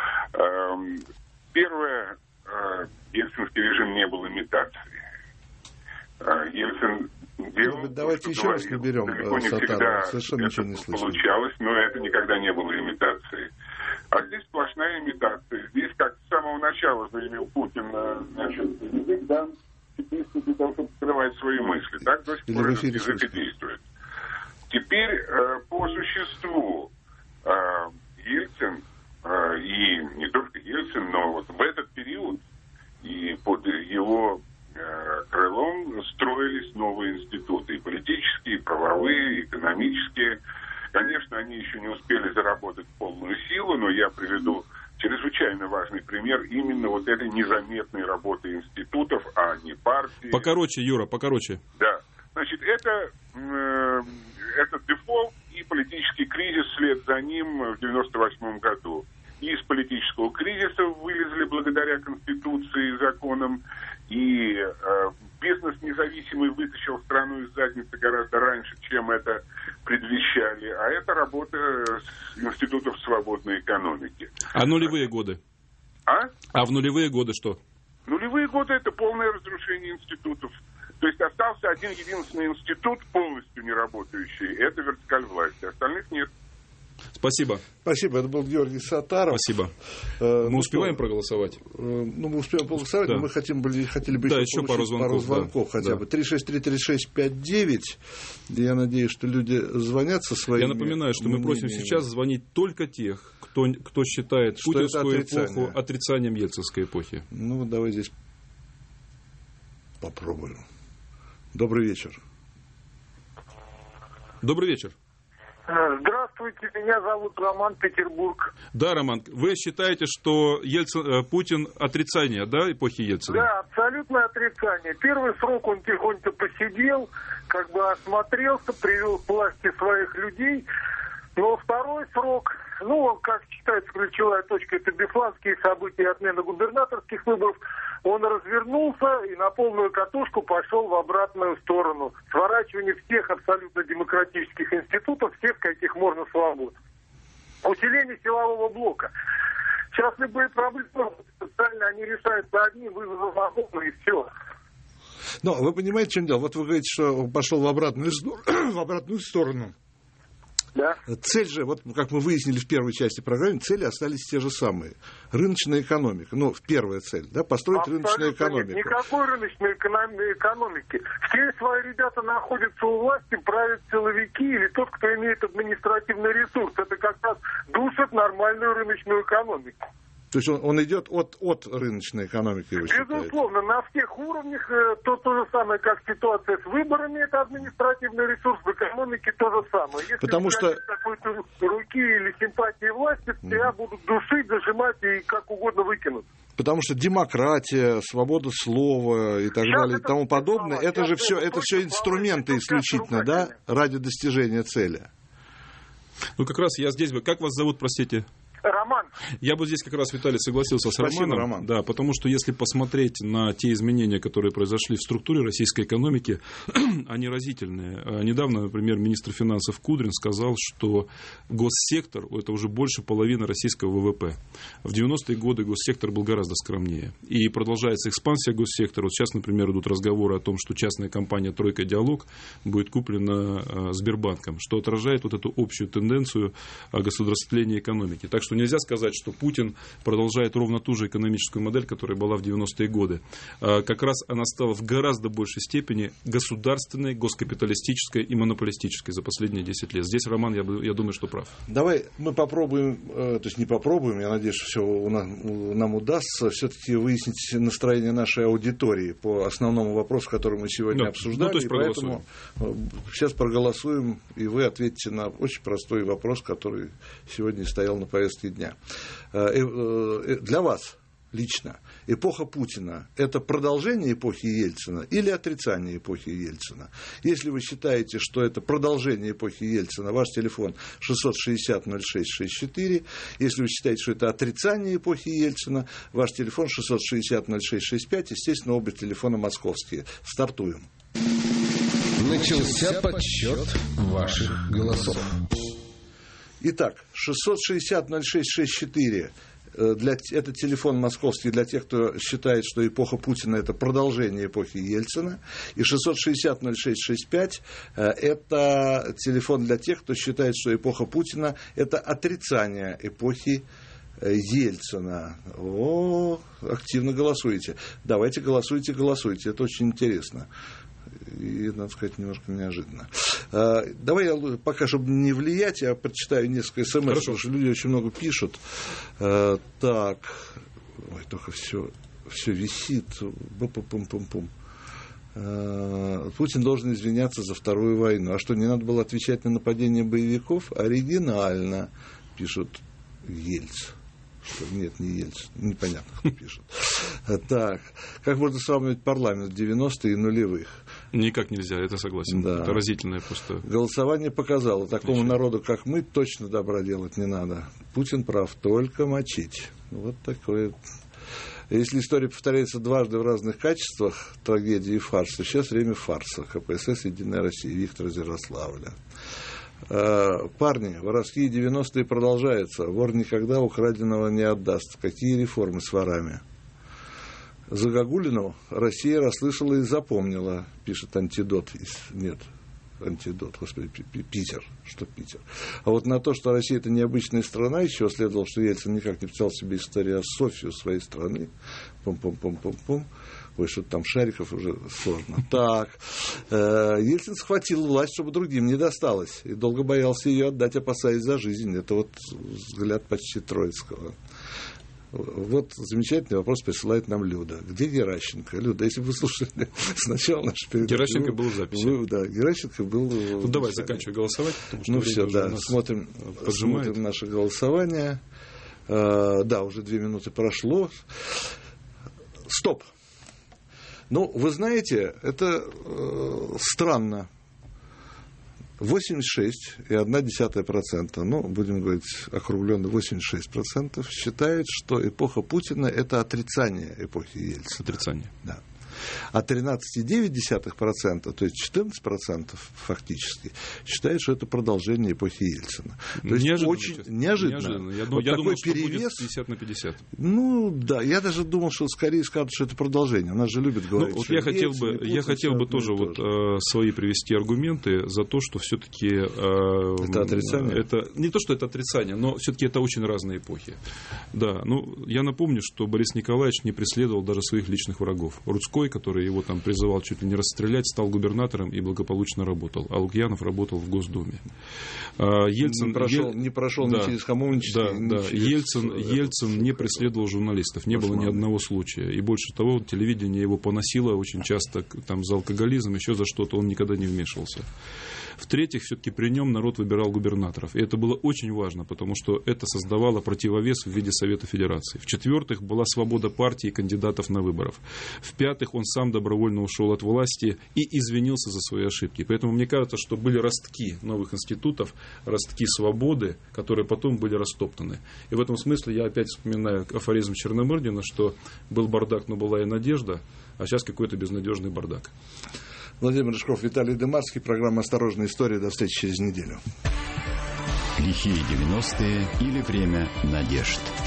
Первое, ельцинский режим не был имитацией. Ельцин делал... Ну, давайте еще раз наберем Саттарова, совершенно ничего не слышно. Получалось, но это никогда не было имитацией. А здесь сплошная имитация. Здесь, как с самого начала заявил Путин, значит, язык дан для того, чтобы скрывать свои мысли. Так до сих пор этот язык и действует. Теперь по существу Ельцин и не только Ельцин, но вот в этот период и под его э, крылом строились новые институты, и политические, и правовые, и экономические. Конечно, они еще не успели заработать полную силу, но я приведу чрезвычайно важный пример именно вот этой незаметной работы институтов, а не партии. Покороче, Юра, покороче. Да. Значит, это, э, это дефолт и политический кризис вслед за ним в девяносто восьмом году. И из политического кризиса вылезли благодаря Конституции и законам, и э, бизнес независимый вытащил страну из задницы гораздо раньше, чем это предвещали. А это работа институтов свободной экономики. А нулевые годы? А? А в нулевые годы что? Нулевые годы — это полное разрушение институтов. То есть остался один единственный институт, полностью не работающий. Это вертикаль власти. Остальных нет. Спасибо. Спасибо. Это был Георгий Саттаров. Спасибо. Э, мы ну успеваем что, проголосовать? Э, ну, мы успеем проголосовать, да. Но мы хотим, были, хотели бы да, еще, еще пару звонков, пару звонков да, хотя да. бы. три шесть три три шесть пять девять. Я надеюсь, что люди звонят со своими... Я напоминаю, что мы просим мнениями. сейчас звонить только тех, кто, кто считает что путинскую эпоху отрицанием ельцинской эпохи. Ну, давай здесь попробуем. Добрый вечер. Добрый вечер. Здравствуйте, меня зовут Роман, Петербург. Да, Роман, вы считаете, что Ельцин, Путин отрицание, да, эпохи Ельцина? Да, абсолютное отрицание. Первый срок он тихонько посидел, как бы осмотрелся, привел к власти своих людей. Но второй срок, ну, как считается ключевая точка, это бесланские события и отмена губернаторских выборов. Он развернулся и на полную катушку пошел в обратную сторону. Сворачивание всех абсолютно демократических институтов, всех, каких можно свобод. Усиление силового блока. Сейчас любые проблемы социально они решаются одним вызовом закона и все. Но вы понимаете, в чем дело? Вот вы говорите, что он пошел в обратную, в обратную сторону. Да. Цель же, вот как мы выяснили в первой части программы, цели остались те же самые. Рыночная экономика. Ну, первая цель, да, построить Абсолютно рыночную нет. экономику. Никакой рыночной экономики. Все свои ребята находятся у власти, правят силовики или тот, кто имеет административный ресурс. Это как раз душит нормальную рыночную экономику. То есть он, он идет от, от рыночной экономики, вы считаете? Безусловно, на всех уровнях то, то же самое, как ситуация с выборами, это административный ресурс, в экономике то же самое. Если Потому что... какой-то руки или симпатии власти, mm. тебя будут душить, дожимать и как угодно выкинуть. Потому что демократия, свобода слова и так Сейчас далее и тому подобное, это же все, это все инструменты исключительно, да, ради достижения цели. Ну, как раз я здесь бы... Как вас зовут, простите? Роман. Я бы здесь как раз, Виталий, согласился Спасибо, с Романом. Роман. Да, потому что если посмотреть на те изменения, которые произошли в структуре российской экономики, они разительные. Недавно, например, министр финансов Кудрин сказал, что госсектор – это уже больше половины российского ВВП. В девяностые годы госсектор был гораздо скромнее. И продолжается экспансия госсектора. Вот сейчас, например, идут разговоры о том, что частная компания «Тройка Диалог» будет куплена Сбербанком, что отражает вот эту общую тенденцию государствления экономики. Так что нельзя сказать, что Путин продолжает ровно ту же экономическую модель, которая была в девяностые годы. Как раз она стала в гораздо большей степени государственной, госкапиталистической и монополистической за последние десять лет. Здесь, Роман, я, я думаю, что прав. Давай мы попробуем, то есть не попробуем, я надеюсь, что все нам удастся все-таки выяснить настроение нашей аудитории по основному вопросу, который мы сегодня да. обсуждали. Ну, то есть поэтому сейчас проголосуем, и вы ответите на очень простой вопрос, который сегодня стоял на повестке дня. Для вас лично эпоха Путина – это продолжение эпохи Ельцина или отрицание эпохи Ельцина? Если вы считаете, что это продолжение эпохи Ельцина, ваш телефон шестьсот шестьдесят ноль шесть шестьдесят четыре. Если вы считаете, что это отрицание эпохи Ельцина, ваш телефон шестьсот шестьдесят ноль шесть шестьдесят пять. Естественно, оба телефона московские. Стартуем. Начался подсчет ваших голосов. Итак, шестьсот шестьдесят ноль шесть шестьдесят четыре. Для, это телефон московский для тех, кто считает, что эпоха Путина – это продолжение эпохи Ельцина. И шестьсот шестьдесят ноль шесть шестьдесят пять – это телефон для тех, кто считает, что эпоха Путина – это отрицание эпохи Ельцина. О, активно голосуете. Давайте голосуйте, голосуйте. Это очень интересно. И, надо сказать, немножко неожиданно. А, давай я пока, чтобы не влиять, я прочитаю несколько смс, потому что люди очень много пишут. А, так, ой, только все, все висит. Бу-пу-пум-пум-пум. А, Путин должен извиняться за вторую войну. А что, не надо было отвечать на нападение боевиков? Оригинально, пишут Ельц. что нет, не Ельцин. Непонятно, кто пишет. Так, как можно сравнивать парламент девяностых и нулевых? Никак нельзя, это согласен. Да. Это разительное просто. Голосование показало, такому Отлично. народу, как мы, точно добра делать не надо. Путин прав, только мочить. Вот такое. Если история повторяется дважды в разных качествах, трагедии и фарс, то сейчас время фарса. ка пэ эс эс, Единая Россия, Виктор из Ярославля. Парни, воровские девяностые продолжаются. Вор никогда украденного не отдаст. Какие реформы с ворами? Загогулину Россия расслышала и запомнила, пишет антидот. Нет, антидот, господи, Питер. Что Питер? А вот на то, что Россия это необычная страна, еще следовало, что Ельцин никак не писал себе историю о Софию своей страны. Пум-пум-пум-пум-пум. Ой, что-то там Шариков уже сложно. Так. Ельцин схватил власть, чтобы другим не досталось. И долго боялся ее отдать, опасаясь за жизнь. Это вот взгляд почти Троицкого. Вот замечательный вопрос присылает нам Люда. Где Геращенко? Люда, если бы вы слушали сначала нашу передачу... Геращенко был в записи. Вы, да, Геращенко был... Ну, давай, заканчивай голосовать. Потому что ну, все, да, смотрим, смотрим наше голосование. А, да, уже две минуты прошло. Стоп. Ну, вы знаете, это э, странно. восемьдесят шесть и одна десятая процента, ну, будем говорить округленно, восемьдесят шесть процентов считают, что эпоха Путина – это отрицание эпохи Ельцина. Отрицание. Да. А тринадцать и девять десятых процента, то есть четырнадцать процентов фактически, считают, что это продолжение эпохи Ельцина. То есть неожиданно, очень неожиданно. неожиданно. Я, вот я такой думал, перевес. Что будет пятьдесят на пятьдесят. Ну, да, я даже думал, что скорее скажут, что это продолжение. Она же любит говорить. Ну, вот я хотел бы, Ельцин, я хотел бы тоже вот тоже. свои привести аргументы за то, что все-таки э, это отрицание. Это не то, что это отрицание, но все-таки это очень разные эпохи. Да, ну я напомню, что Борис Николаевич не преследовал даже своих личных врагов. Рудской, который его там призывал чуть ли не расстрелять, стал губернатором и благополучно работал. А Лукьянов работал в Госдуме. Ельцин не прошел, Ель... не прошел да, ни через коммунистические, да, ни да. через... Ельцин, Ельцин не преследовал журналистов, не Пошман. было ни одного случая. И больше того, телевидение его поносило очень часто там, за алкоголизм, еще за что-то, он никогда не вмешивался. В-третьих, все-таки при нем народ выбирал губернаторов. И это было очень важно, потому что это создавало противовес в виде Совета Федерации. В-четвертых, была свобода партии и кандидатов на выборов. В-пятых, он сам добровольно ушел от власти и извинился за свои ошибки. Поэтому мне кажется, что были ростки новых институтов, ростки свободы, которые потом были растоптаны. И в этом смысле я опять вспоминаю афоризм Черномырдина, что был бардак, но была и надежда, а сейчас какой-то безнадежный бардак. Владимир Рыжков, Виталий Дымарский. Программа «Осторожная история». До встречи через неделю. Лихие девяностые или время надежд.